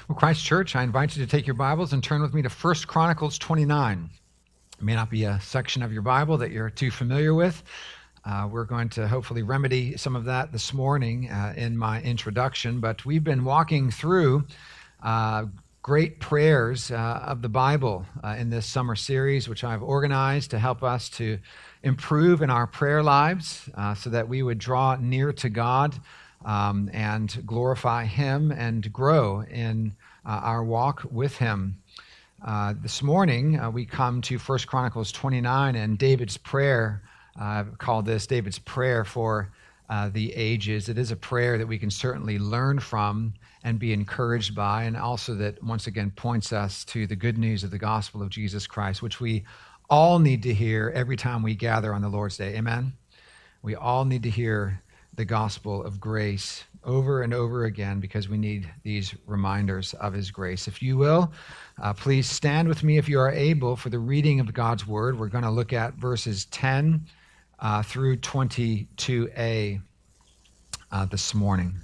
Well, Christ Church, I invite you to take your Bibles and turn with me to 1 Chronicles 29. It may not be a section of your Bible that you're too familiar with. We're going to hopefully remedy some of that this morning in my introduction, but we've been walking through great prayers of the Bible in this summer series, which I've organized to help us to improve in our prayer lives so that we would draw near to God and glorify Him and grow in our walk with Him. This morning, we come to 1 Chronicles 29 and David's prayer. I've called this David's prayer for the ages. It is a prayer that we can certainly learn from and be encouraged by, and also that once again points us to the good news of the gospel of Jesus Christ, which we all need to hear every time we gather on the Lord's Day. Amen? We all need to hear the gospel of grace over and over again because we need these reminders of His grace. If you will, please stand with me if you are able for the reading of God's word. We're going to look at verses 10 through 22a this morning.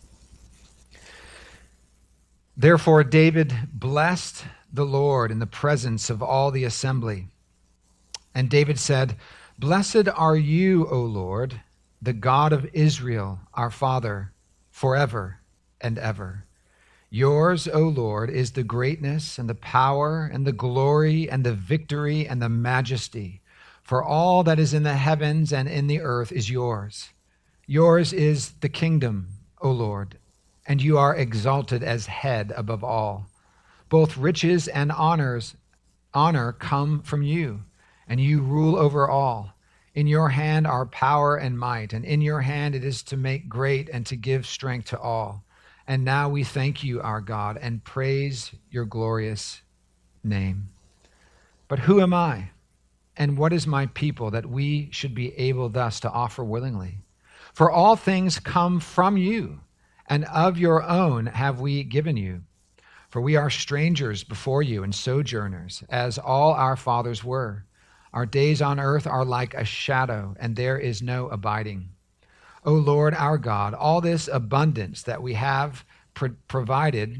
Therefore, David blessed the Lord in the presence of all the assembly. And David said, "Blessed are you, O Lord, the God of Israel, our Father, forever and ever. Yours, O Lord, is the greatness and the power and the glory and the victory and the majesty. For all that is in the heavens and in the earth is yours. Yours is the kingdom, O Lord, and you are exalted as head above all. Both riches and honor come from you, and you rule over all. In your hand are power and might, and in your hand it is to make great and to give strength to all. And now we thank you, our God, and praise your glorious name. But who am I, and what is my people, that we should be able thus to offer willingly? For all things come from you, and of your own have we given you. For we are strangers before you and sojourners, as all our fathers were. Our days on earth are like a shadow, and there is no abiding. O Lord our God, all this abundance that we have provided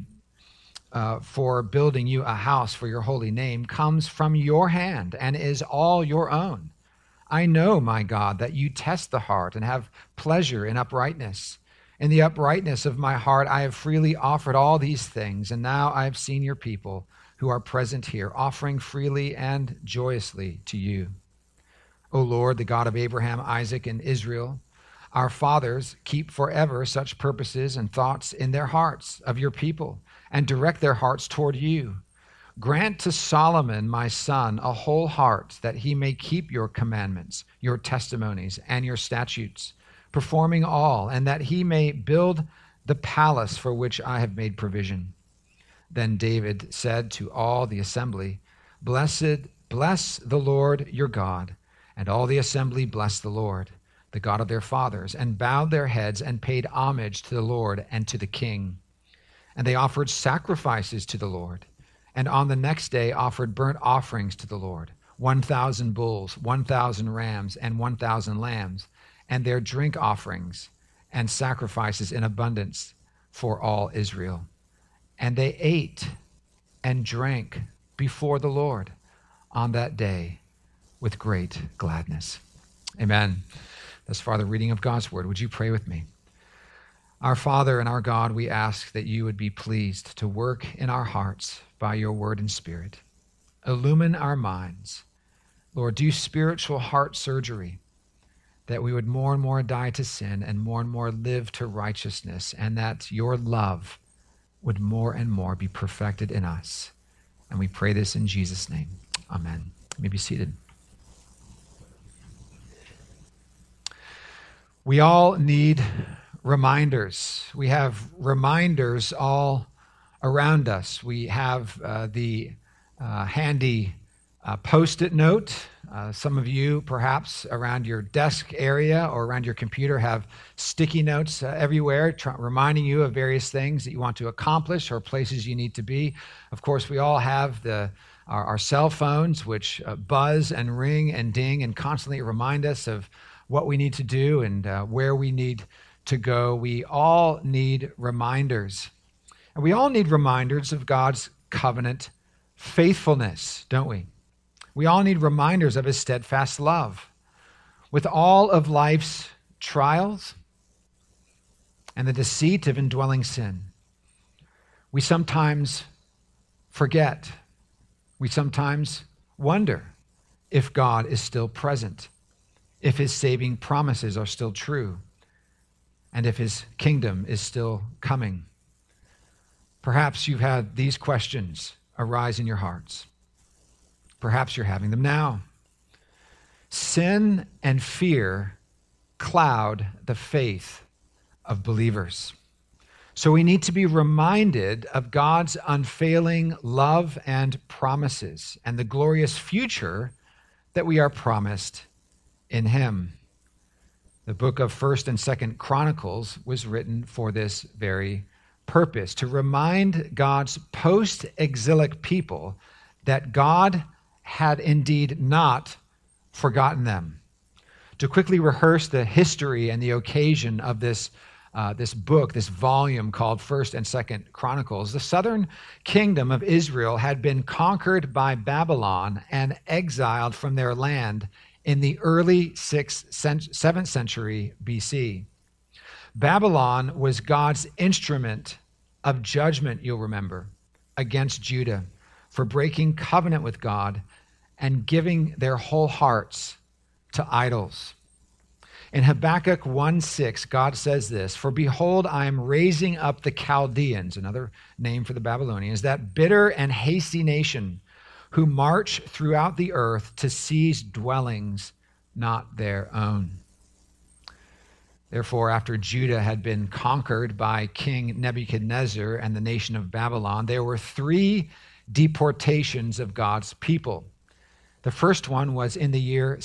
for building you a house for your holy name comes from your hand and is all your own. I know, my God, that you test the heart and have pleasure in uprightness. In the uprightness of my heart I have freely offered all these things, and now I have seen your people who are present here, offering freely and joyously to you. O Lord, the God of Abraham, Isaac, and Israel, our fathers, keep forever such purposes and thoughts in their hearts of your people, and direct their hearts toward you. Grant to Solomon, my son, a whole heart, that he may keep your commandments, your testimonies, and your statutes, performing all, and that he may build the palace for which I have made provision." Then David said to all the assembly, Bless the Lord your God. And all the assembly blessed the Lord, the God of their fathers, and bowed their heads and paid homage to the Lord and to the king. And they offered sacrifices to the Lord, and on the next day offered burnt offerings to the Lord, 1,000 bulls, 1,000 rams, and 1,000 lambs, and their drink offerings and sacrifices in abundance for all Israel. And they ate and drank before the Lord on that day with great gladness. Amen. Thus far, the reading of God's word. Would you pray with me? Our Father and our God, we ask that you would be pleased to work in our hearts by your word and spirit. Illumine our minds. Lord, do spiritual heart surgery, that we would more and more die to sin and more live to righteousness, and that your love would more and more be perfected in us. And we pray this in Jesus' name. Amen. You may be seated. We all need reminders. We have reminders all around us. We have the handy Post-it note. Some of you, perhaps around your desk area or around your computer, have sticky notes everywhere, reminding you of various things that you want to accomplish or places you need to be. Of course, we all have our cell phones, which buzz and ring and ding and constantly remind us of what we need to do and where we need to go. We all need reminders. And we all need reminders of God's covenant faithfulness, don't we? We all need reminders of his steadfast love. With all of life's trials and the deceit of indwelling sin, we sometimes forget. We sometimes wonder if God is still present, if his saving promises are still true, and if his kingdom is still coming. Perhaps you've had these questions arise in your hearts. Perhaps you're having them now. Sin and fear cloud the faith of believers. So we need to be reminded of God's unfailing love and promises and the glorious future that we are promised in him. The book of 1st and 2nd Chronicles was written for this very purpose, to remind God's post-exilic people that God had indeed not forgotten them. To quickly rehearse the history and the occasion of this book, this volume called 1st and 2nd Chronicles, the southern kingdom of Israel had been conquered by Babylon and exiled from their land in the early 7th century BC. Babylon was God's instrument of judgment, you'll remember, against Judah for breaking covenant with God and giving their whole hearts to idols. In Habakkuk 1:6, God says this, "For behold, I am raising up the Chaldeans," another name for the Babylonians, "that bitter and hasty nation who march throughout the earth to seize dwellings not their own." Therefore, after Judah had been conquered by King Nebuchadnezzar and the nation of Babylon, there were 3 deportations of God's people. The first one was in the year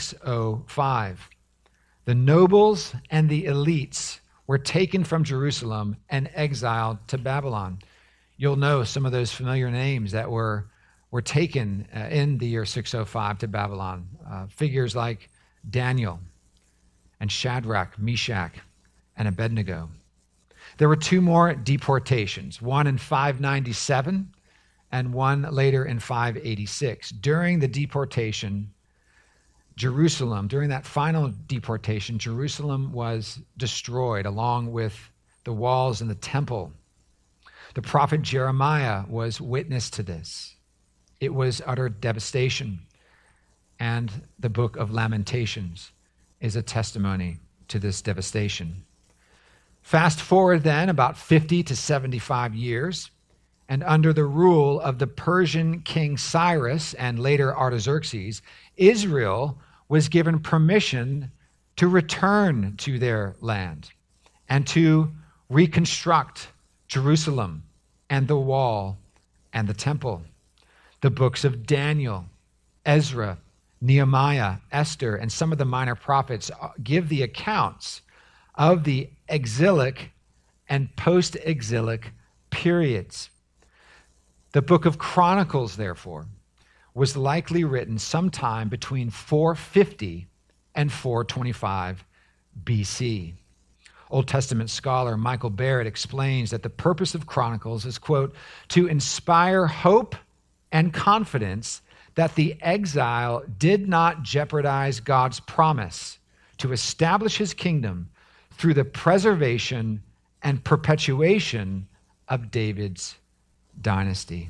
605. The nobles and the elites were taken from Jerusalem and exiled to Babylon. You'll know some of those familiar names that were taken in the year 605 to Babylon. Figures like Daniel and Shadrach, Meshach, and Abednego. There were 2 more deportations, one in 597 and one later in 586. During the deportation, during that final deportation, Jerusalem was destroyed along with the walls and the temple. The prophet Jeremiah was witness to this. It was utter devastation. And the book of Lamentations is a testimony to this devastation. Fast forward then about 50 to 75 years, and under the rule of the Persian king Cyrus and later Artaxerxes, Israel was given permission to return to their land and to reconstruct Jerusalem and the wall and the temple. The books of Daniel, Ezra, Nehemiah, Esther, and some of the minor prophets give the accounts of the exilic and post-exilic periods. The book of Chronicles, therefore, was likely written sometime between 450 and 425 BC. Old Testament scholar Michael Barrett explains that the purpose of Chronicles is, quote, to inspire hope and confidence that the exile did not jeopardize God's promise to establish his kingdom through the preservation and perpetuation of David's dynasty.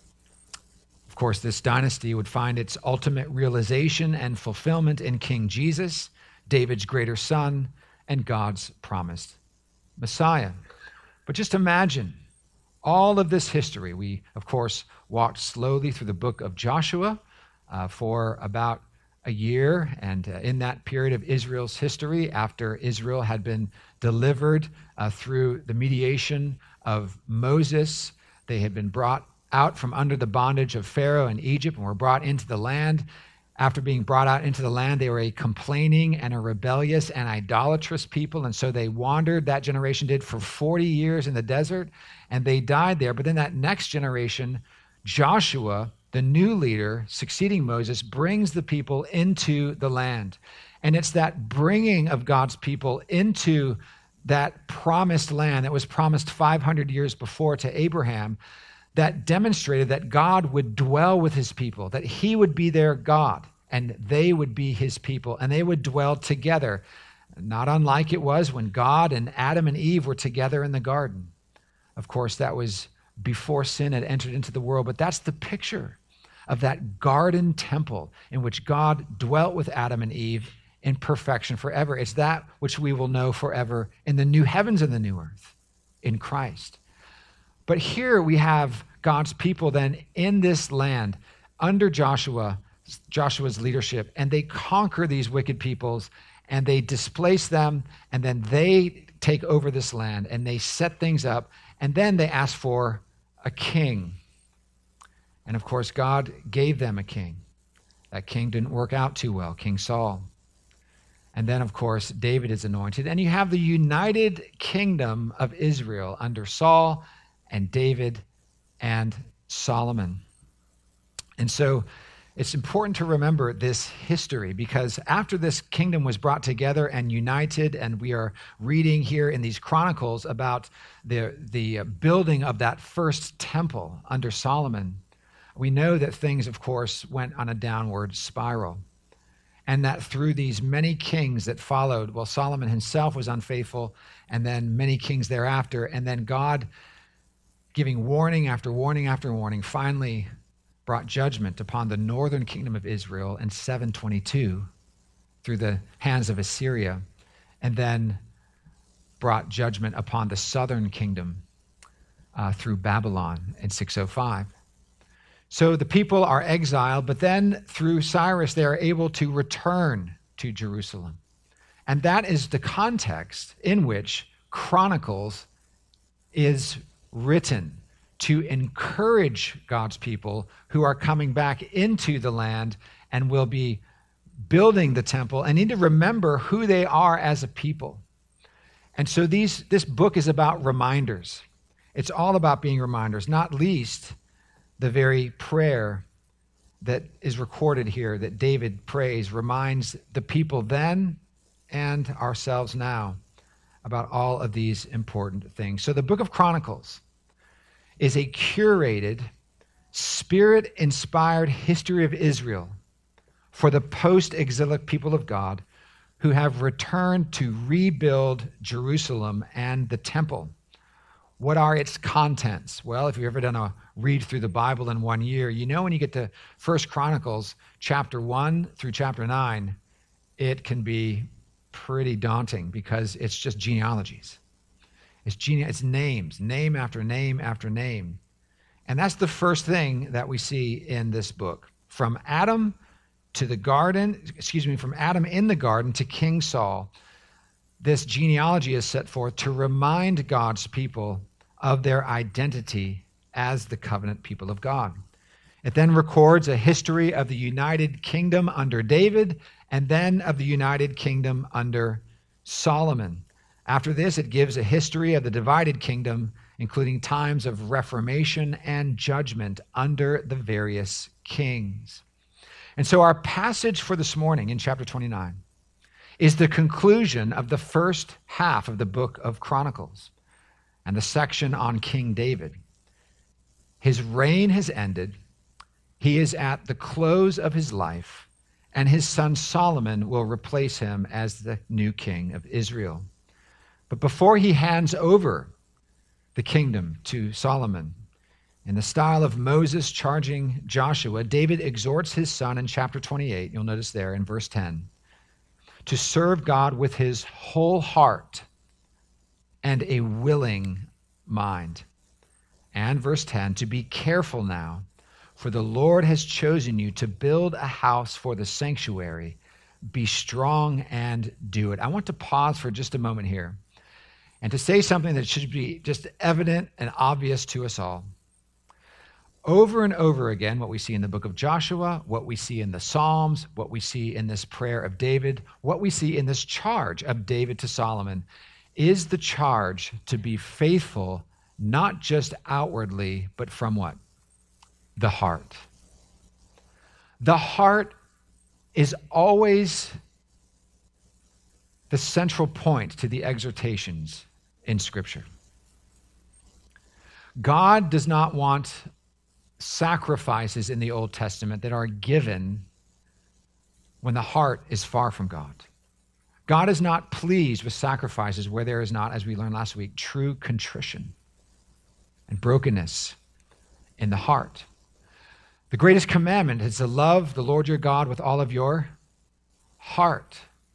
Of course, this dynasty would find its ultimate realization and fulfillment in King Jesus, David's greater son, and God's promised Messiah. But just imagine all of this history. We, of course, walked slowly through the book of Joshua for about a year, and in that period of Israel's history, after Israel had been delivered through the mediation of Moses, they had been brought out from under the bondage of Pharaoh in Egypt and were brought into the land. After being brought out into the land, they were a complaining and a rebellious and idolatrous people, and so they wandered, that generation did, for 40 years in the desert, and they died there. But then that next generation, Joshua, the new leader succeeding Moses, brings the people into the land. And it's that bringing of God's people into that promised land that was promised 500 years before to Abraham, that demonstrated that God would dwell with his people, that he would be their God, and they would be his people, and they would dwell together, not unlike it was when God and Adam and Eve were together in the garden. Of course, that was before sin had entered into the world, but that's the picture of that garden temple in which God dwelt with Adam and Eve in perfection forever. It's that which we will know forever in the new heavens and the new earth in Christ. But here we have God's people then in this land under Joshua's leadership, and they conquer these wicked peoples and they displace them, and then they take over this land and they set things up, and then they ask for a king. And of course, God gave them a king. That king didn't work out too well, King Saul. And then, of course, David is anointed. And you have the united kingdom of Israel under Saul and David and Solomon. And so it's important to remember this history, because after this kingdom was brought together and united, and we are reading here in these Chronicles about the building of that first temple under Solomon, we know that things, of course, went on a downward spiral. And that through these many kings that followed, well, Solomon himself was unfaithful, and then many kings thereafter, and then God, giving warning after warning after warning, finally brought judgment upon the northern kingdom of Israel in 722 through the hands of Assyria, and then brought judgment upon the southern kingdom through Babylon in 605. So the people are exiled, but then through Cyrus, they are able to return to Jerusalem. And that is the context in which Chronicles is written, to encourage God's people who are coming back into the land and will be building the temple and need to remember who they are as a people. And so this book is about reminders. It's all about being reminders, not least the very prayer that is recorded here that David prays reminds the people then and ourselves now about all of these important things. So the book of Chronicles is a curated, Spirit-inspired history of Israel for the post-exilic people of God who have returned to rebuild Jerusalem and the temple. What are its contents? Well, if you've ever done a read through the Bible in 1 year, you know when you get to 1 Chronicles chapter 1 through chapter 9, it can be pretty daunting because it's just genealogies. It's names, name after name after name. And that's the first thing that we see in this book. From Adam in the garden to King Saul, this genealogy is set forth to remind God's people of their identity as the covenant people of God. It then records a history of the united kingdom under David and then of the united kingdom under Solomon. After this, it gives a history of the divided kingdom, including times of reformation and judgment under the various kings. And so our passage for this morning in chapter 29 is the conclusion of the first half of the book of Chronicles and the section on King David. His reign has ended. He is at the close of his life, and his son Solomon will replace him as the new king of Israel. But before he hands over the kingdom to Solomon, in the style of Moses charging Joshua, David exhorts his son in chapter 28, you'll notice there in verse 10, to serve God with his whole heart and a willing mind. And verse 10, to be careful now, for the Lord has chosen you to build a house for the sanctuary. Be strong and do it. I want to pause for just a moment here and to say something that should be just evident and obvious to us all. Over and over again, what we see in the book of Joshua, what we see in the Psalms, what we see in this prayer of David, what we see in this charge of David to Solomon is the charge to be faithful, not just outwardly, but from what? The heart. The heart is always the central point to the exhortations in Scripture. God does not want sacrifices in the Old Testament that are given when the heart is far from God. God is not pleased with sacrifices where there is not, as we learned last week, true contrition and brokenness in the heart. The greatest commandment is to love the Lord your God with all of your heart.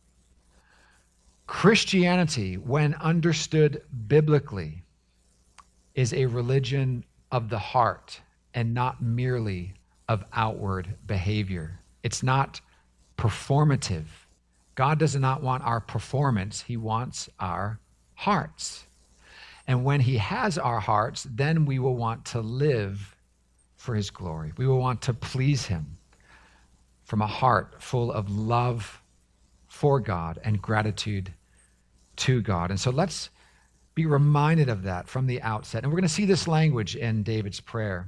Christianity, when understood biblically, is a religion of the heart and not merely of outward behavior. It's not performative. God does not want our performance. He wants our hearts. And when he has our hearts, then we will want to live for his glory. We will want to please him from a heart full of love for God and gratitude to God. And so let's be reminded of that from the outset. And we're going to see this language in David's prayer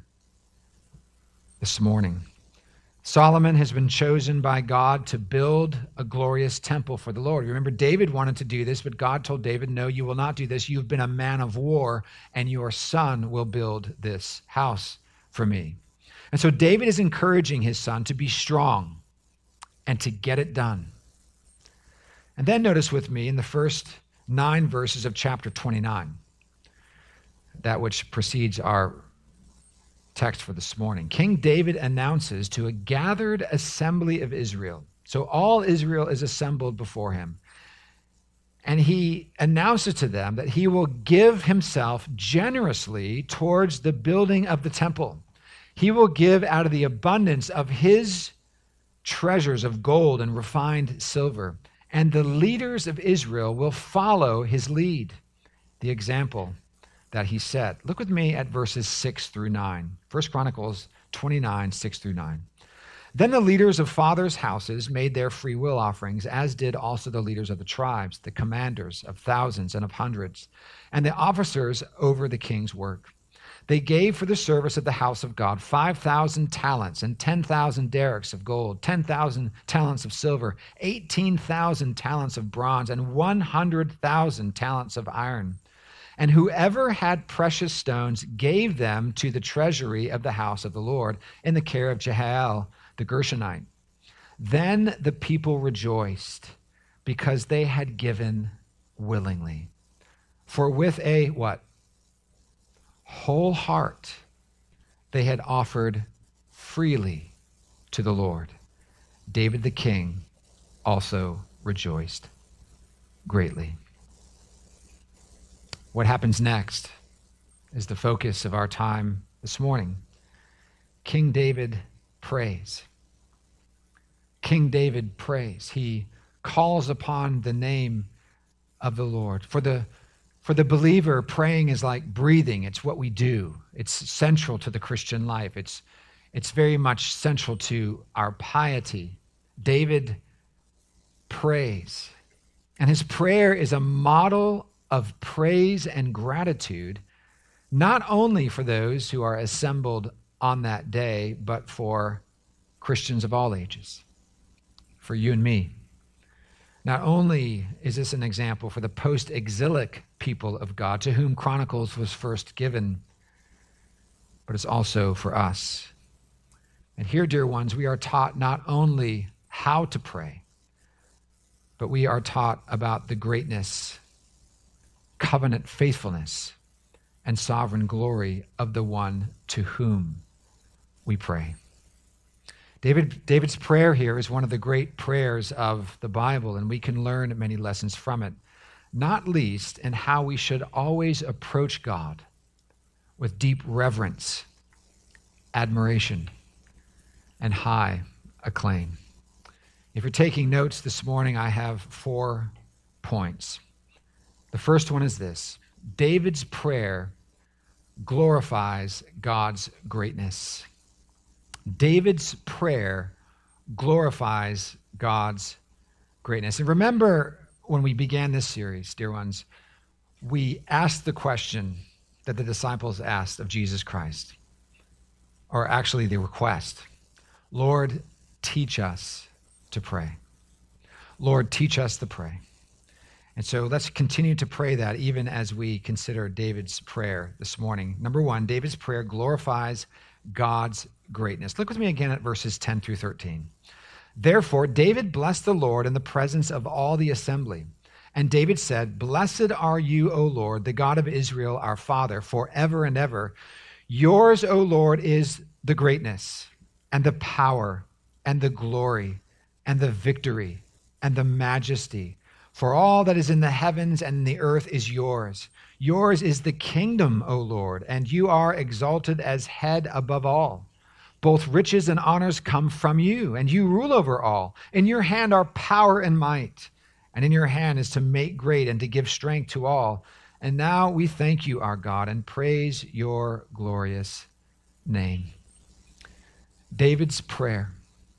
this morning. Solomon has been chosen by God to build a glorious temple for the Lord. Remember, David wanted to do this, but God told David, no, you will not do this. You've been a man of war, and your son will build this house for me. And so David is encouraging his son to be strong and to get it done. And then notice with me in the first 9 verses of chapter 29, that which precedes our text for this morning. King David announces to a gathered assembly of Israel. So all Israel is assembled before him. And he announces to them that he will give himself generously towards the building of the temple. He will give out of the abundance of his treasures of gold and refined silver. And the leaders of Israel will follow his lead, the example that he set. Look with me at verses 6 through 9. 1 Chronicles 29, 6 through 9. Then the leaders of fathers' houses made their free will offerings, as did also the leaders of the tribes, the commanders of thousands and of hundreds, and the officers over the king's work. They gave for the service of the house of God 5,000 talents and 10,000 derricks of gold, 10,000 talents of silver, 18,000 talents of bronze, and 100,000 talents of iron. And whoever had precious stones gave them to the treasury of the house of the Lord in the care of Jehiel the Gershonite. Then the people rejoiced because they had given willingly. For with a what? Whole heart they had offered freely to the Lord. David the king also rejoiced greatly. What happens next is the focus of our time this morning. King David prays. King David prays. He calls upon the name of the Lord. For the believer, praying is like breathing. It's what we do. It's central to the Christian life. It's very much central to our piety. David prays. And his prayer is a model of praise and gratitude, not only for those who are assembled on that day, but for Christians of all ages, for you and me. Not only is this an example for the post-exilic people of God, to whom Chronicles was first given, but it's also for us. And here, dear ones, we are taught not only how to pray, but we are taught about the greatness, covenant faithfulness, and sovereign glory of the one to whom we pray. David's prayer here is one of the great prayers of the Bible, and we can learn many lessons from it, not least in how we should always approach God with deep reverence, admiration, and high acclaim. If you're taking notes this morning, I have 4 points. The first one is this: David's prayer glorifies God's greatness. David's prayer glorifies God's greatness. And remember, when we began this series, dear ones, we asked the question that the disciples asked of Jesus Christ, or actually the request: Lord, teach us to pray. Lord, teach us to pray. And so let's continue to pray that even as we consider David's prayer this morning. Number one, David's prayer glorifies God's greatness. Look with me again at verses 10 through 13. Therefore, David blessed the Lord in the presence of all the assembly. And David said, Blessed are you, O Lord, the God of Israel, our Father, forever and ever. Yours, O Lord, is the greatness and the power and the glory and the victory and the majesty. For all that is in the heavens and in the earth is yours. Yours is the kingdom, O Lord, and you are exalted as head above all. Both riches and honors come from you, and you rule over all. In your hand are power and might, and in your hand is to make great and to give strength to all. And now we thank you, our God, and praise your glorious name. David's prayer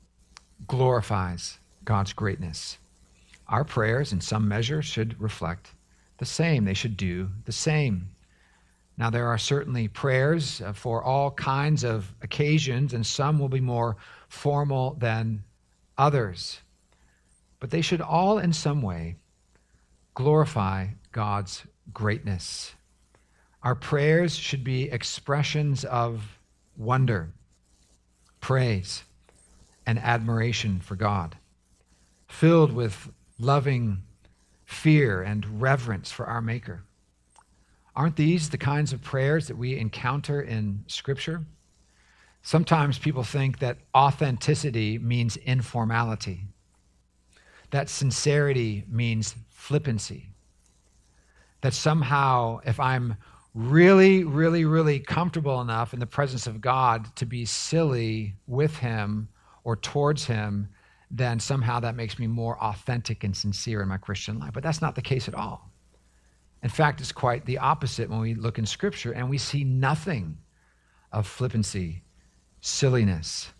glorifies God's greatness. Our prayers, in some measure, should reflect the same. They should do the same. Now, there are certainly prayers for all kinds of occasions, and some will be more formal than others. But they should all, in some way, glorify God's greatness. Our prayers should be expressions of wonder, praise, and admiration for God, filled with loving fear and reverence for our Maker. Aren't these the kinds of prayers that we encounter in Scripture? Sometimes people think that authenticity means informality, that sincerity means flippancy, that somehow if I'm really, really, really comfortable enough in the presence of God to be silly with him or towards him, then somehow that makes me more authentic and sincere in my Christian life. But that's not the case at all. In fact, it's quite the opposite when we look in Scripture and we see nothing of flippancy, silliness,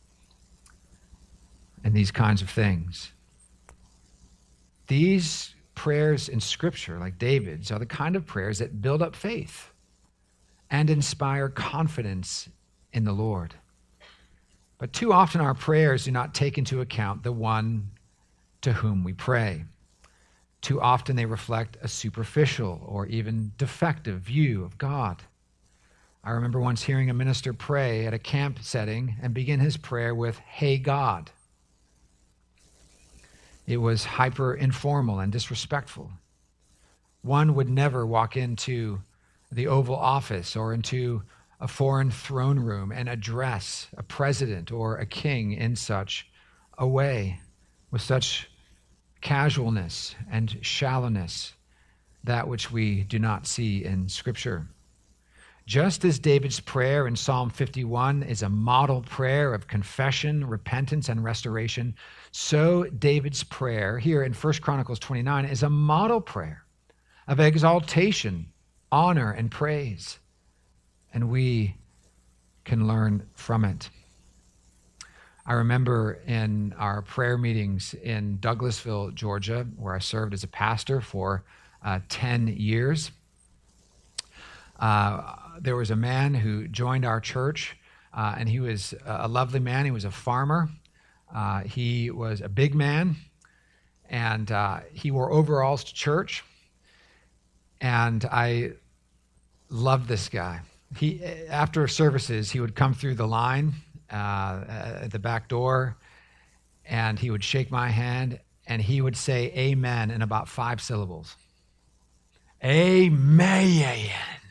and these kinds of things. These prayers in Scripture, like David's, are the kind of prayers that build up faith and inspire confidence in the Lord. But too often our prayers do not take into account the one to whom we pray. Too often they reflect a superficial or even defective view of God. I remember once hearing a minister pray at a camp setting and begin his prayer with, "Hey God." It was hyper informal and disrespectful. One would never walk into the Oval Office or into a foreign throne room and address a president or a king in such a way, with such casualness and shallowness, that which we do not see in Scripture. Just as David's prayer in Psalm 51 is a model prayer of confession, repentance, and restoration, so David's prayer here in 1 Chronicles 29 is a model prayer of exaltation, honor, and praise. And we can learn from it. I remember in our prayer meetings in Douglasville, Georgia, where I served as a pastor for 10 years, there was a man who joined our church, and he was a lovely man. He was a farmer. He was a big man, and he wore overalls to church, and I loved this guy. After services, he would come through the line at the back door, and he would shake my hand, and he would say amen in about 5 syllables. Amen.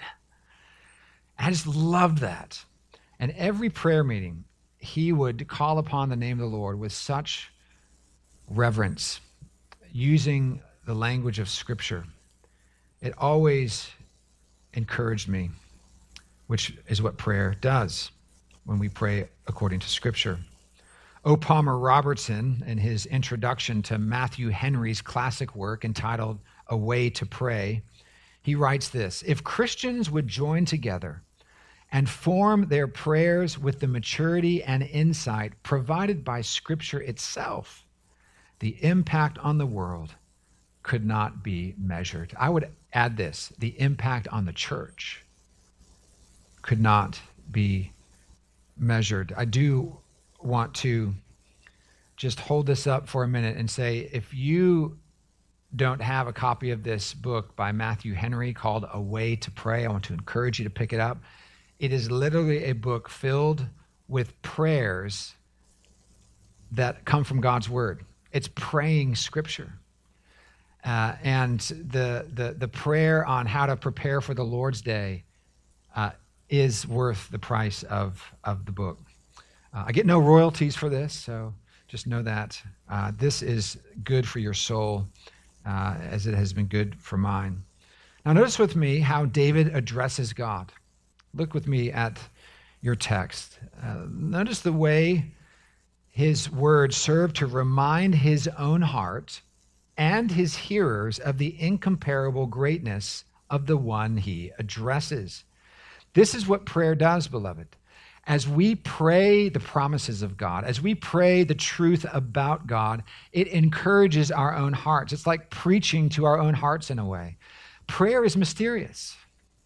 I just loved that. And every prayer meeting, he would call upon the name of the Lord with such reverence, using the language of Scripture. It always encouraged me, which is what prayer does when we pray according to Scripture. O. Palmer Robertson, in his introduction to Matthew Henry's classic work entitled A Way to Pray, he writes this: "If Christians would join together and form their prayers with the maturity and insight provided by Scripture itself, the impact on the world could not be measured." I would add this: the impact on the church could not be measured. I do want to just hold this up for a minute and say, if you don't have a copy of this book by Matthew Henry called A Way to Pray, I want to encourage you to pick it up. It is literally a book filled with prayers that come from God's word. It's praying scripture. And the prayer on how to prepare for the Lord's Day is worth the price of the book. I get no royalties for this, so just know that. This is good for your soul as it has been good for mine. Now notice with me how David addresses God. Look with me at your text. Notice the way his words serve to remind his own heart and his hearers of the incomparable greatness of the one he addresses. This is what prayer does, beloved. As we pray the promises of God, as we pray the truth about God, it encourages our own hearts. It's like preaching to our own hearts in a way. Prayer is mysterious.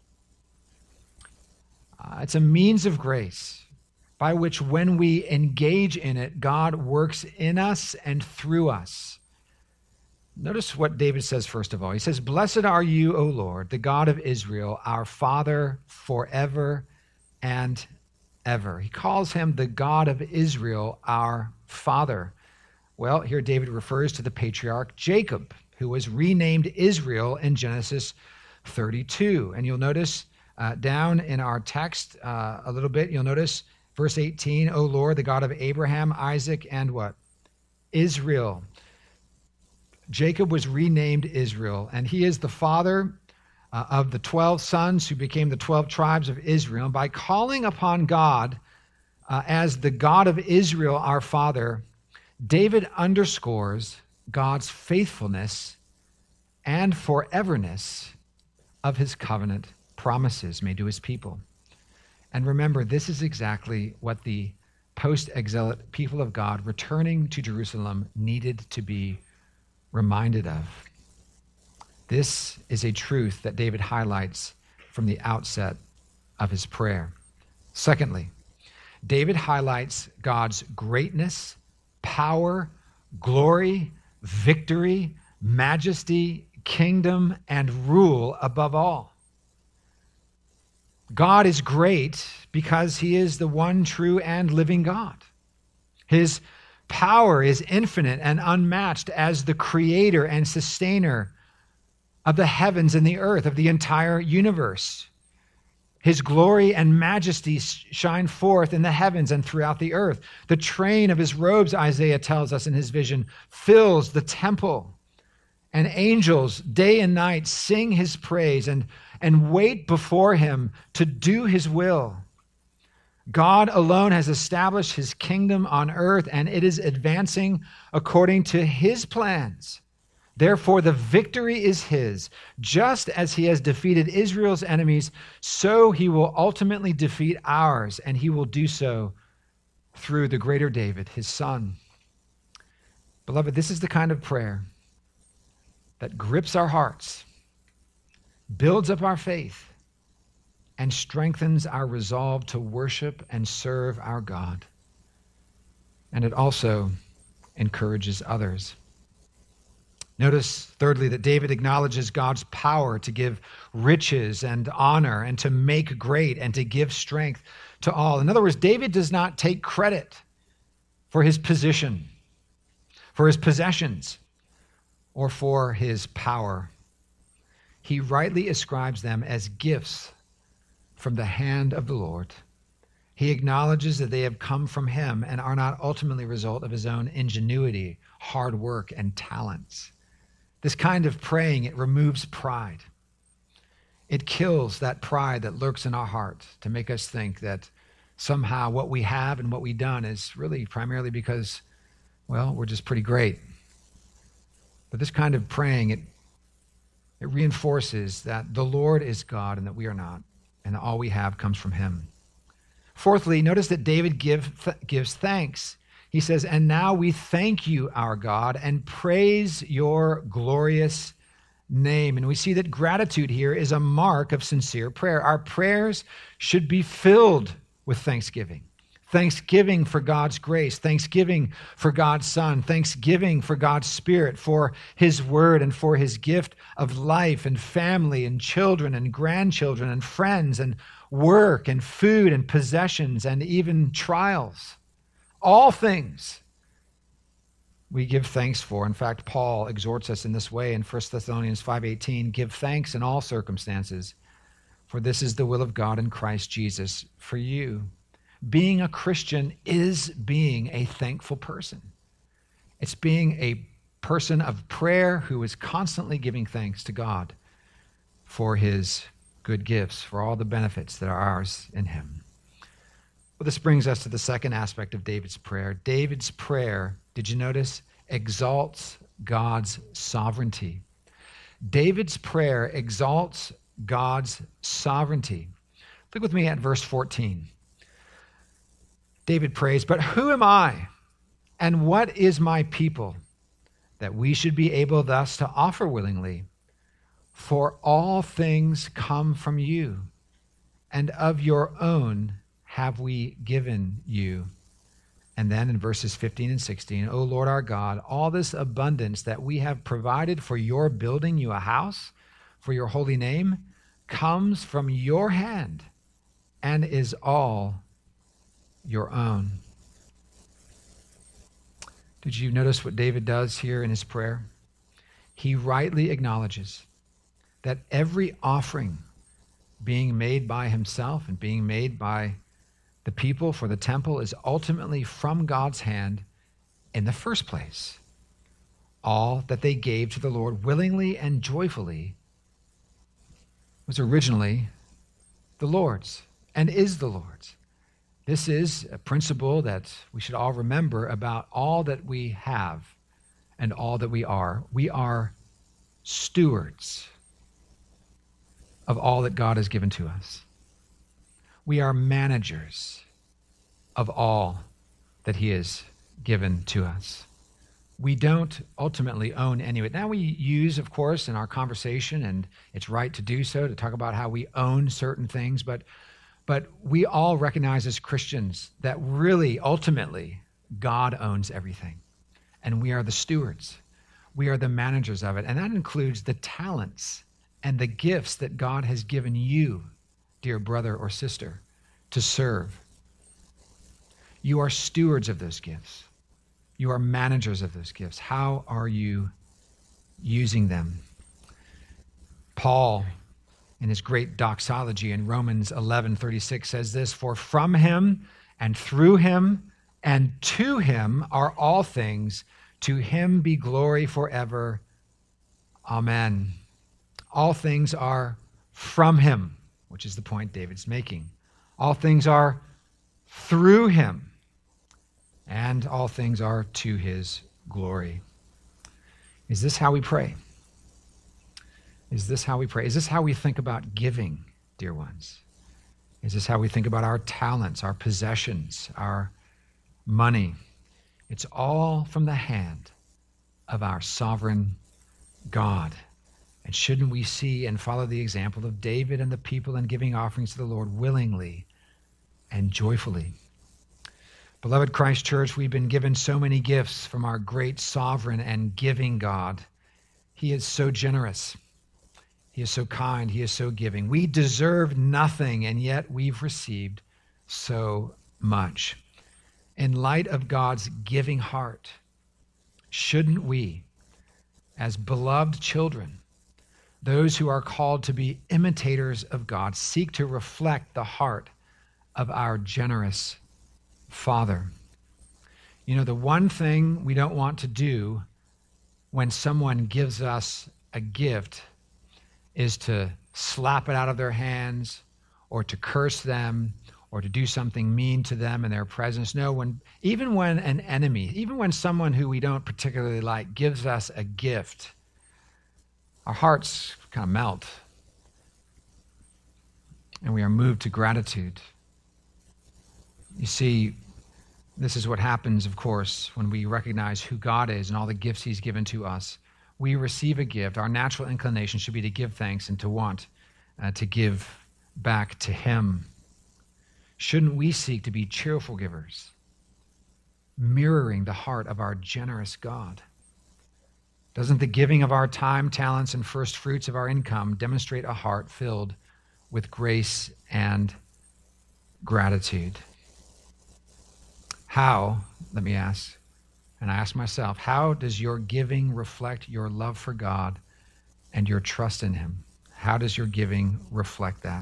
It's a means of grace by which, when we engage in it, God works in us and through us. Notice what David says first of all. He says, "Blessed are you, O Lord, the God of Israel, our Father forever and ever." He calls him the God of Israel, our Father. Well, here David refers to the patriarch Jacob, who was renamed Israel in Genesis 32. And you'll notice down in our text a little bit, you'll notice verse 18, "O Lord, the God of Abraham, Isaac, and" what? "Israel." Jacob was renamed Israel, and he is the father of the 12 sons who became the 12 tribes of Israel. And by calling upon God as the God of Israel, our Father, David underscores God's faithfulness and foreverness of his covenant promises made to his people. And remember, this is exactly what the post-exilic people of God returning to Jerusalem needed to be reminded of. This is a truth that David highlights from the outset of his prayer. Secondly, David highlights God's greatness, power, glory, victory, majesty, kingdom, and rule above all. God is great because he is the one true and living God. His power is infinite and unmatched as the creator and sustainer of the heavens and the earth, of the entire universe. His glory and majesty shine forth in the heavens and throughout the earth. The train of his robes, Isaiah tells us in his vision, fills the temple. And angels day and night sing his praise and wait before him to do his will. God alone has established his kingdom on earth, and it is advancing according to his plans. Therefore, the victory is his. Just as he has defeated Israel's enemies, so he will ultimately defeat ours, and he will do so through the greater David, his son. Beloved, this is the kind of prayer that grips our hearts, builds up our faith, and strengthens our resolve to worship and serve our God. And it also encourages others. Notice, thirdly, that David acknowledges God's power to give riches and honor and to make great and to give strength to all. In other words, David does not take credit for his position, for his possessions, or for his power. He rightly ascribes them as gifts from the hand of the Lord. He acknowledges that they have come from him and are not ultimately a result of his own ingenuity, hard work, and talents. This kind of praying, it removes pride. It kills that pride that lurks in our heart to make us think that somehow what we have and what we've done is really primarily because, well, we're just pretty great. But this kind of praying, it reinforces that the Lord is God and that we are not, and all we have comes from him. Fourthly, notice that David gives thanks. He says, "And now we thank you, our God, and praise your glorious name." And we see that gratitude here is a mark of sincere prayer. Our prayers should be filled with thanksgiving, Thanksgiving for God's grace, thanksgiving for God's Son, thanksgiving for God's Spirit, for his word and for his gift of life and family and children and grandchildren and friends and work and food and possessions and even trials. All things we give thanks for. In fact, Paul exhorts us in this way in 1 Thessalonians 5:18, give thanks in all circumstances, for this is the will of God in Christ Jesus for you. Being a Christian is being a thankful person. It's being a person of prayer who is constantly giving thanks to God for his good gifts, for all the benefits that are ours in him. Well, this brings us to the second aspect of David's prayer. David's prayer, did you notice, exalts God's sovereignty. David's prayer exalts God's sovereignty. Look with me at verse 14. David prays, but who am I and what is my people that we should be able thus to offer willingly? For all things come from you, and of your own have we given you. And then in verses 15 and 16, O Lord our God, all this abundance that we have provided for your building you a house for your holy name comes from your hand and is all your own. Did you notice what David does here in his prayer? He rightly acknowledges that every offering being made by himself and being made by the people for the temple is ultimately from God's hand in the first place. All that they gave to the Lord willingly and joyfully was originally the Lord's and is the Lord's. This is a principle that we should all remember about all that we have and all that we are. We are stewards of all that God has given to us. We are managers of all that he has given to us. We don't ultimately own any of it. Now we use, of course, in our conversation, and it's right to do so, to talk about how we own certain things, but we all recognize as Christians that really, ultimately, God owns everything. And we are the stewards. We are the managers of it. And that includes the talents and the gifts that God has given you, dear brother or sister, to serve. You are stewards of those gifts. You are managers of those gifts. How are you using them? Paul, in his great doxology in Romans 11:36 says this, for from him and through him and to him are all things. To him be glory forever. Amen. All things are from him, which is the point David's making. All things are through him, and all things are to his glory. Is this how we pray? Is this how we pray? Is this how we think about giving, dear ones? Is this how we think about our talents, our possessions, our money? It's all from the hand of our sovereign God. And shouldn't we see and follow the example of David and the people in giving offerings to the Lord willingly and joyfully? Beloved Christ Church, we've been given so many gifts from our great sovereign and giving God. He is so generous. He is so kind. He is so giving. We deserve nothing, and yet we've received so much. In light of God's giving heart, shouldn't we, as beloved children, those who are called to be imitators of God, seek to reflect the heart of our generous Father? You know, the one thing we don't want to do when someone gives us a gift is to slap it out of their hands or to curse them or to do something mean to them in their presence. No, even when an enemy, even when someone who we don't particularly like gives us a gift, our hearts kind of melt and we are moved to gratitude. You see, this is what happens, of course, when we recognize who God is and all the gifts he's given to us. We receive a gift. Our natural inclination should be to give thanks and to want to give back to him. Shouldn't we seek to be cheerful givers, mirroring the heart of our generous God? Doesn't the giving of our time, talents, and first fruits of our income demonstrate a heart filled with grace and gratitude? How, let me ask, and I ask myself, how does your giving reflect your love for God and your trust in him? How does your giving reflect that?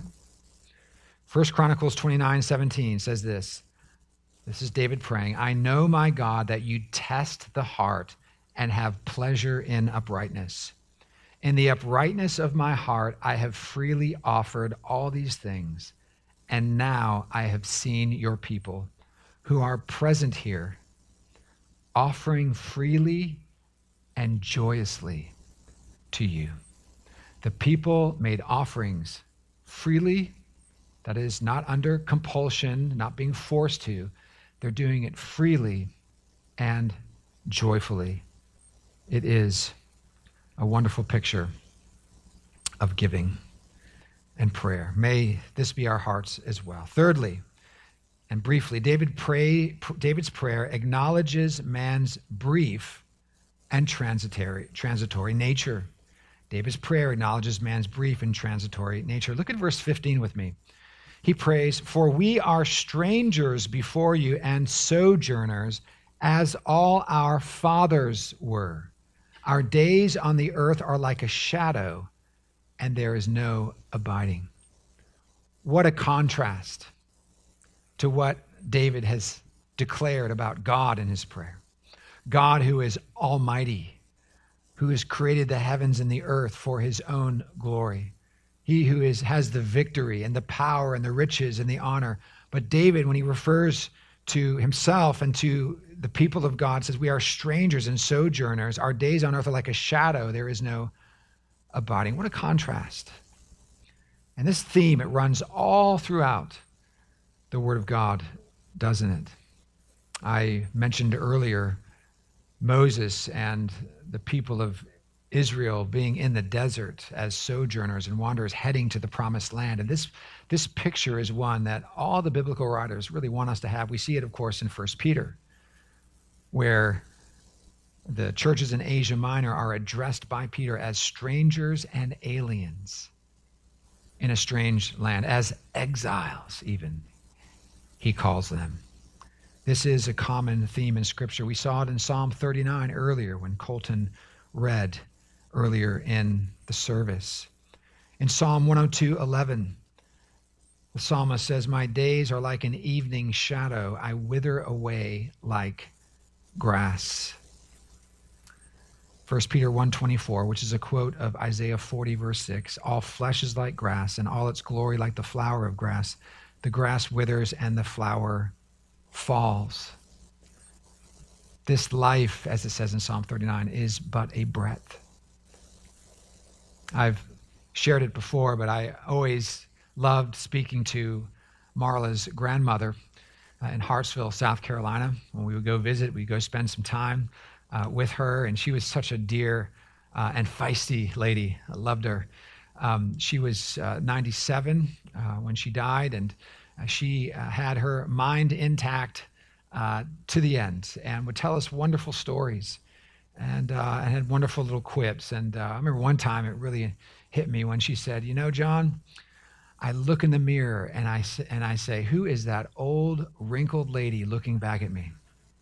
1 Chronicles 29:17 says this. This is David praying, I know, my God, that you test the heart and have pleasure in uprightness. In the uprightness of my heart, I have freely offered all these things. And now I have seen your people who are present here, offering freely and joyously to you. The people made offerings freely, that is, not under compulsion, not being forced to. They're doing it freely and joyfully. It is a wonderful picture of giving and prayer. May this be our hearts as well. Thirdly, and briefly, David's prayer acknowledges man's brief and transitory nature. David's prayer acknowledges man's brief and transitory nature. Look at verse 15 with me. He prays, for we are strangers before you and sojourners, as all our fathers were. Our days on the earth are like a shadow, and there is no abiding. What a contrast to what David has declared about God in his prayer. God who is almighty, who has created the heavens and the earth for his own glory. He who has the victory and the power and the riches and the honor. But David, when he refers to himself and to the people of God, says, we are strangers and sojourners. Our days on earth are like a shadow. There is no abiding. What a contrast. And this theme, it runs all throughout the Word of God, doesn't it? I mentioned earlier Moses and the people of Israel being in the desert as sojourners and wanderers heading to the promised land. And this picture is one that all the biblical writers really want us to have. We see it, of course, in 1 Peter, where the churches in Asia Minor are addressed by Peter as strangers and aliens in a strange land, as exiles even, he calls them. This is a common theme in Scripture. We saw it in Psalm 39 earlier when Colton read earlier in the service. In Psalm 102:11, the psalmist says, my days are like an evening shadow. I wither away like grass. 1 Peter 1:24, which is a quote of Isaiah 40, verse 6, all flesh is like grass, and all its glory like the flower of grass. The grass withers and the flower falls. This life, as it says in Psalm 39, is but a breath. I've shared it before, but I always loved speaking to Marla's grandmother in Hartsville, South Carolina. When we would go visit, we'd go spend some time with her, and she was such a dear and feisty lady. I loved her. She was 97 when she died, and she had her mind intact to the end and would tell us wonderful stories and had wonderful little quips. And I remember one time it really hit me when she said, you know, John, I look in the mirror and I say, who is that old wrinkled lady looking back at me?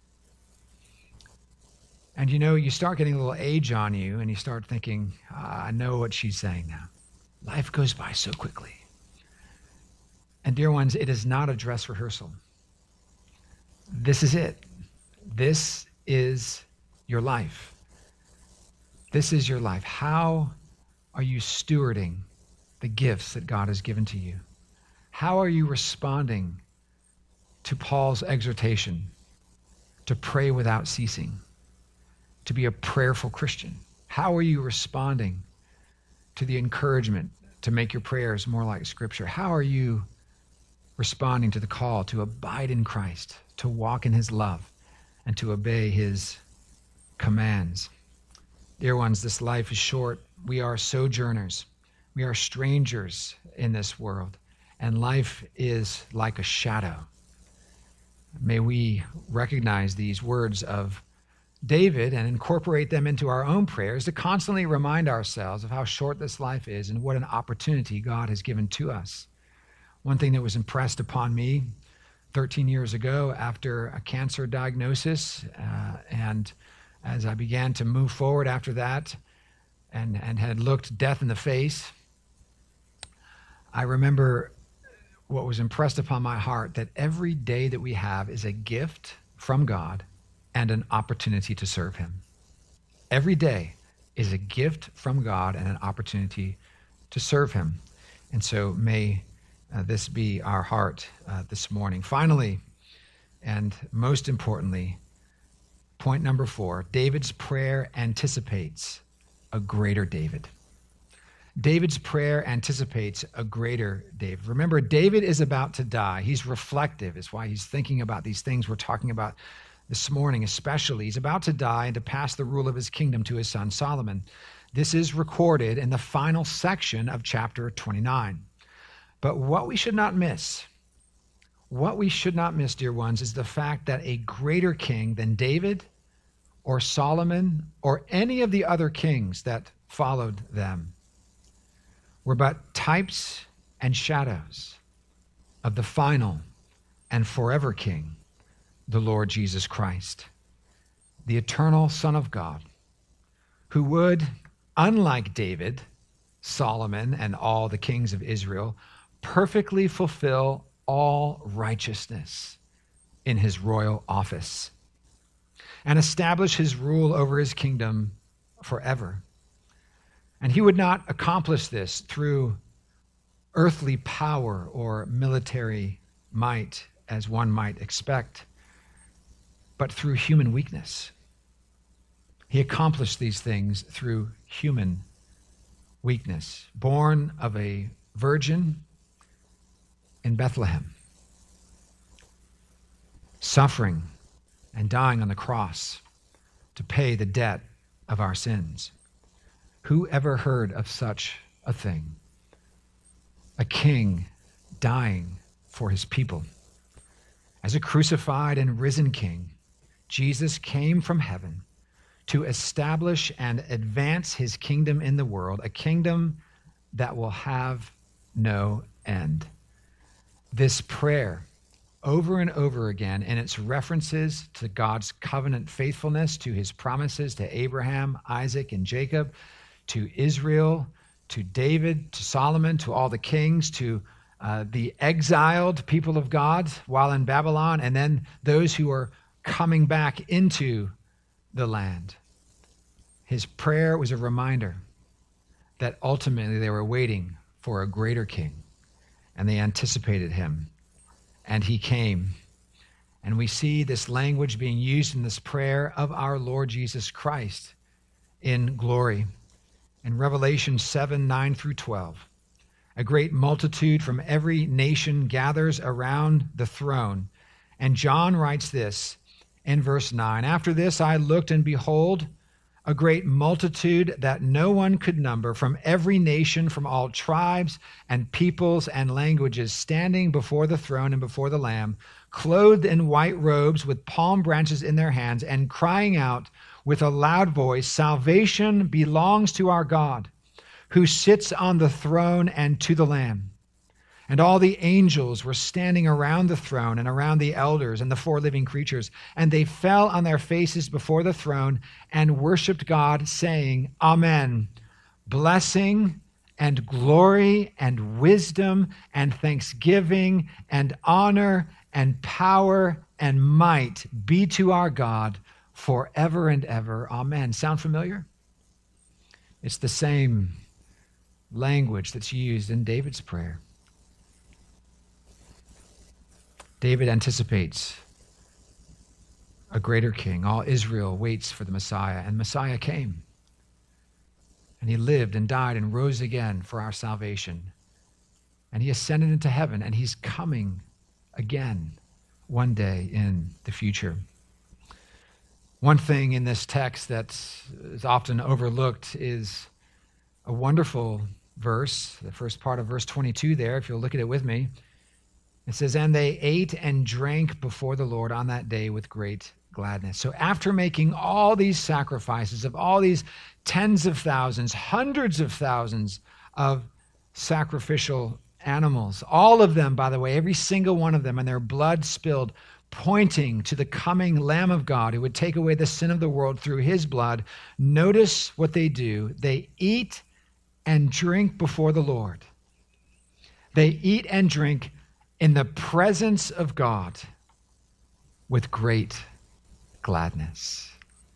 And you know, you start getting a little age on you and you start thinking, I know what she's saying now. Life goes by so quickly. And dear ones, it is not a dress rehearsal. This is it. This is your life. This is your life. How are you stewarding the gifts that God has given to you? How are you responding to Paul's exhortation to pray without ceasing, to be a prayerful Christian? How are you responding to the encouragement to make your prayers more like Scripture? How are you responding to the call to abide in Christ, to walk in his love, and to obey his commands? Dear ones, this life is short. We are sojourners. We are strangers in this world. and life is like a shadow. May we recognize these words of David and incorporate them into our own prayers to constantly remind ourselves of how short this life is and what an opportunity God has given to us. One thing that was impressed upon me 13 years ago after a cancer diagnosis, and as I began to move forward after that and had looked death in the face, I remember what was impressed upon my heart, that every day that we have is a gift from God and an opportunity to serve him. Every day is a gift from God and an opportunity to serve him. And so may this be our heart this morning. Finally, and most importantly, point number 4, David's prayer anticipates a greater David. David's prayer anticipates a greater David. Remember, David is about to die. He's reflective. It's why he's thinking about these things we're talking about this morning, especially. He's about to die and to pass the rule of his kingdom to his son Solomon. This is recorded in the final section of chapter 29. But what we should not miss, dear ones, is the fact that a greater king than David or Solomon or any of the other kings that followed them were but types and shadows of the final and forever King, the Lord Jesus Christ, the eternal Son of God, who would, unlike David, Solomon, and all the kings of Israel, perfectly fulfill all righteousness in his royal office and establish his rule over his kingdom forever. And he would not accomplish this through earthly power or military might, as one might expect, but through human weakness. He accomplished these things through human weakness, born of a virgin in Bethlehem, suffering and dying on the cross to pay the debt of our sins. Who ever heard of such a thing? A king dying for his people. As a crucified and risen king, Jesus came from heaven to establish and advance his kingdom in the world, a kingdom that will have no end. This prayer, over and over again, in its references to God's covenant faithfulness, to his promises to Abraham, Isaac, and Jacob, to Israel, to David, to Solomon, to all the kings, to the exiled people of God while in Babylon, and then those who are coming back into the land. His prayer was a reminder that ultimately they were waiting for a greater king, and they anticipated him, and he came. And we see this language being used in this prayer of our Lord Jesus Christ in glory. In Revelation 7:9-12, a great multitude from every nation gathers around the throne. And John writes this in verse 9, "After this I looked, and behold, a great multitude that no one could number, from every nation, from all tribes and peoples and languages, standing before the throne and before the Lamb, clothed in white robes with palm branches in their hands, and crying out with a loud voice, 'Salvation belongs to our God, who sits on the throne and to the Lamb.' And all the angels were standing around the throne and around the elders and the four living creatures, and they fell on their faces before the throne and worshiped God, saying, 'Amen. Blessing and glory and wisdom and thanksgiving and honor and power and might be to our God forever and ever. Amen.'" Sound familiar? It's the same language that's used in David's prayer. David anticipates a greater king. All Israel waits for the Messiah, and Messiah came. And he lived and died and rose again for our salvation. And he ascended into heaven, and he's coming again one day in the future. One thing in this text that is often overlooked is a wonderful verse, the first part of verse 22 there, if you'll look at it with me, it says, and they ate and drank before the Lord on that day with great gladness. So after making all these sacrifices of all these tens of thousands, hundreds of thousands of sacrificial animals, all of them, by the way, every single one of them, and their blood spilled, pointing to the coming Lamb of God who would take away the sin of the world through his blood, notice what they do. They eat and drink before the Lord. They eat and drink in the presence of God with great gladness.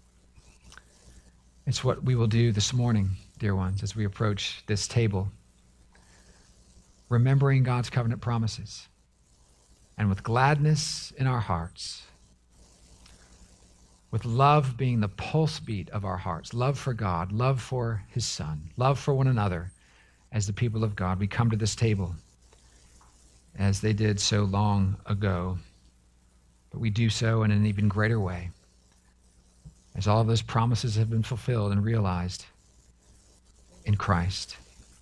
It's what we will do this morning, dear ones, as we approach this table, remembering God's covenant promises, and with gladness in our hearts, with love being the pulse beat of our hearts, love for God, love for his Son, love for one another as the people of God, we come to this table as they did so long ago, but we do so in an even greater way, as all of those promises have been fulfilled and realized in Christ.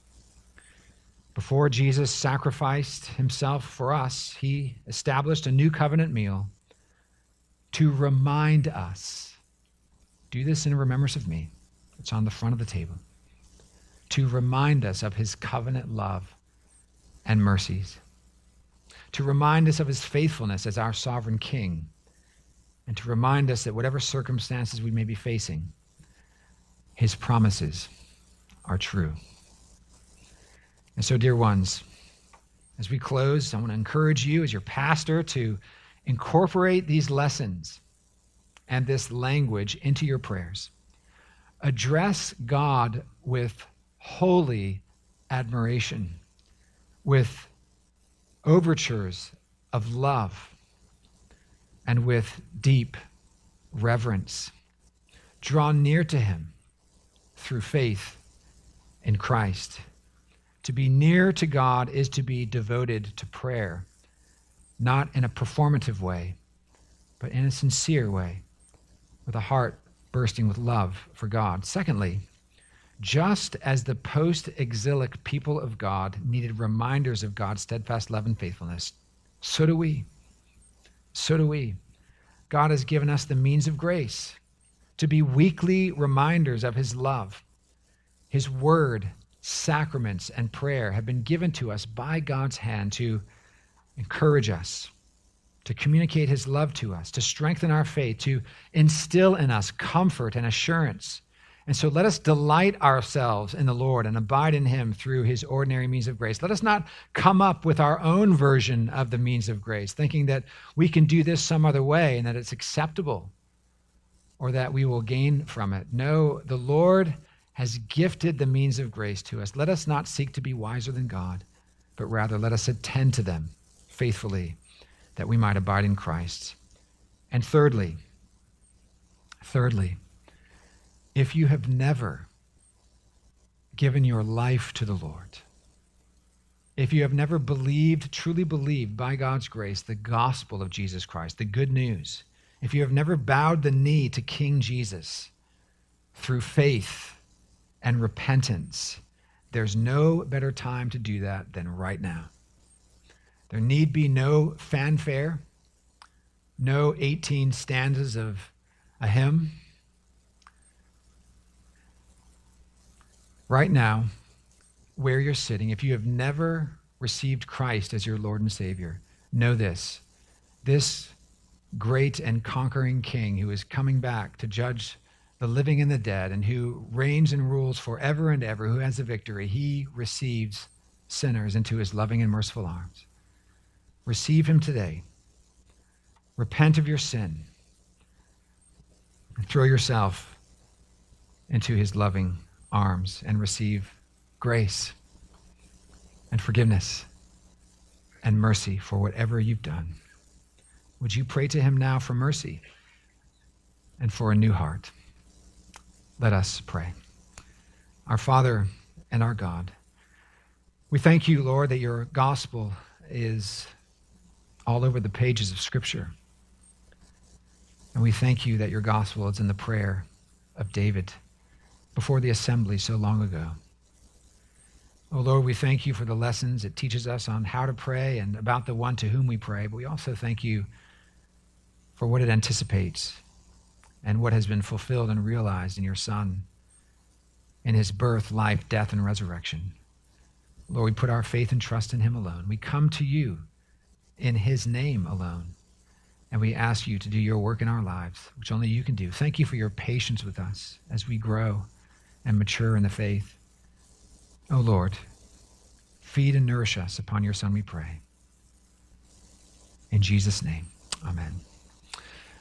Before Jesus sacrificed himself for us, he established a new covenant meal to remind us. Do this in remembrance of me. It's on the front of the table. To remind us of his covenant love and mercies. To remind us of his faithfulness as our sovereign king. And to remind us that whatever circumstances we may be facing, his promises are true. And so, dear ones, as we close, I want to encourage you as your pastor to incorporate these lessons and this language into your prayers. Address God with holy admiration, with overtures of love, and with deep reverence. Draw near to him through faith in Christ. To be near to God is to be devoted to prayer, not in a performative way, but in a sincere way, with a heart bursting with love for God. Secondly, just as the post-exilic people of God needed reminders of God's steadfast love and faithfulness, so do we. So do we. God has given us the means of grace to be weekly reminders of his love. His word, sacraments, and prayer have been given to us by God's hand to encourage us, to communicate his love to us, to strengthen our faith, to instill in us comfort and assurance. And so let us delight ourselves in the Lord and abide in him through his ordinary means of grace. Let us not come up with our own version of the means of grace, thinking that we can do this some other way and that it's acceptable or that we will gain from it. No, the Lord has gifted the means of grace to us. Let us not seek to be wiser than God, but rather let us attend to them faithfully, that we might abide in Christ. And thirdly, if you have never given your life to the Lord, if you have never truly believed by God's grace, the gospel of Jesus Christ, the good news, if you have never bowed the knee to King Jesus through faith and repentance, there's no better time to do that than right now. There need be no fanfare, no 18 stanzas of a hymn. Right now, where you're sitting, if you have never received Christ as your Lord and Savior, know this great and conquering King who is coming back to judge the living and the dead, and who reigns and rules forever and ever, who has the victory, he receives sinners into his loving and merciful arms. Receive him today. Repent of your sin. And throw yourself into his loving arms and receive grace and forgiveness and mercy for whatever you've done. Would you pray to him now for mercy and for a new heart? Let us pray. Our Father and our God, we thank you, Lord, that your gospel is all over the pages of Scripture. And we thank you that your gospel is in the prayer of David before the assembly so long ago. Oh Lord, we thank you for the lessons it teaches us on how to pray and about the one to whom we pray, but we also thank you for what it anticipates and what has been fulfilled and realized in your Son, in his birth, life, death, and resurrection. Lord, we put our faith and trust in him alone. We come to you in his name alone, and we ask you to do your work in our lives, which only you can do. Thank you for your patience with us as we grow and mature in the faith. Oh Lord, feed and nourish us upon your Son, we pray. In Jesus' name, amen.